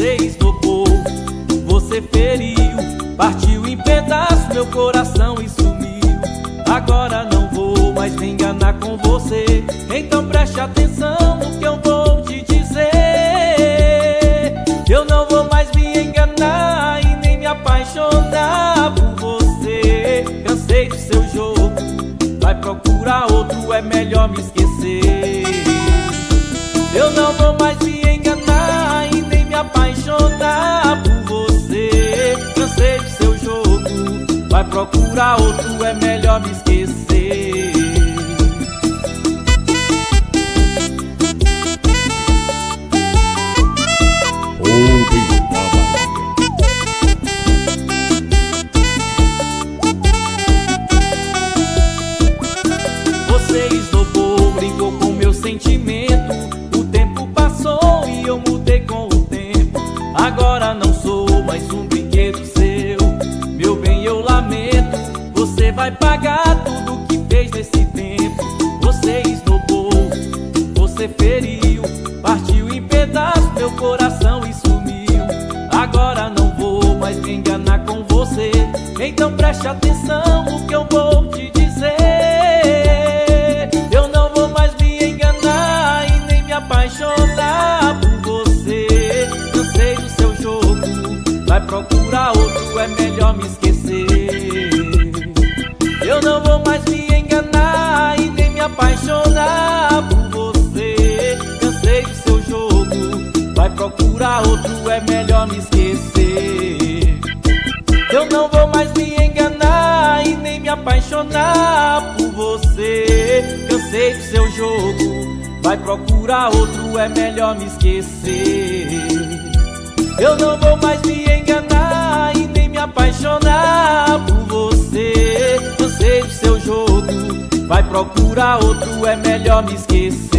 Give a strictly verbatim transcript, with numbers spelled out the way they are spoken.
Você esnobou, você feriu, partiu em pedaços meu coração e sumiu. Agora não vou mais me enganar com você, então preste atenção no que eu vou te dizer. Eu não vou mais me enganar e nem me apaixonar por você. Cansei do seu jogo, vai procurar outro, é melhor me esquecer. Eu não vou mais me enganar e nem me apaixonar por você. Cansei do seu jogo, vai procurar outro, é melhor me esquecer. Você esnobou, brigou com meu sentimento. O tempo passou e eu mudei com o tempo. Agora não sou mais um brinquedo seu. Meu bem, eu lamento, você vai pagar tudo que fez nesse tempo. Você esnobou, você feriu, partiu em pedaços meu coração e sumiu. Agora não vou mais me enganar com você, então preste atenção no que eu vou te dizer. Eu não vou mais me enganar e nem me apaixonar por você. Cansei do seu jogo, vai procurar outro, é melhor me esquecer. Eu não vou mais me enganar e nem me apaixonar por você. Cansei do seu jogo, vai procurar outro, é melhor me esquecer. Eu não vou mais me enganar e nem me apaixonar por você. Cansei do seu jogo, vai procurar outro, é melhor me esquecer. Eu não vou mais me enganar e nem me apaixonar por você. Cansei do seu jogo, vai procurar outro, é melhor me esquecer.